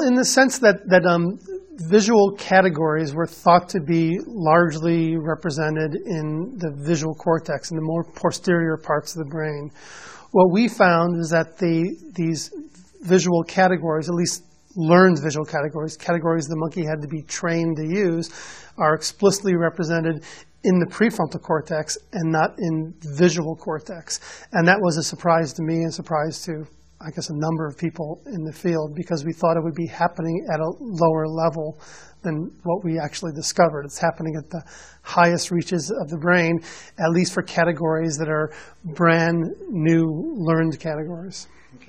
in the sense that visual categories were thought to be largely represented in the visual cortex, in the more posterior parts of the brain. What we found is that these visual categories, at least learned visual categories, categories the monkey had to be trained to use, are explicitly represented in the prefrontal cortex and not in visual cortex. And that was a surprise to me and a surprise to, I guess, a number of people in the field, because we thought it would be happening at a lower level than what we actually discovered. It's happening at the highest reaches of the brain, at least for categories that are brand new learned categories.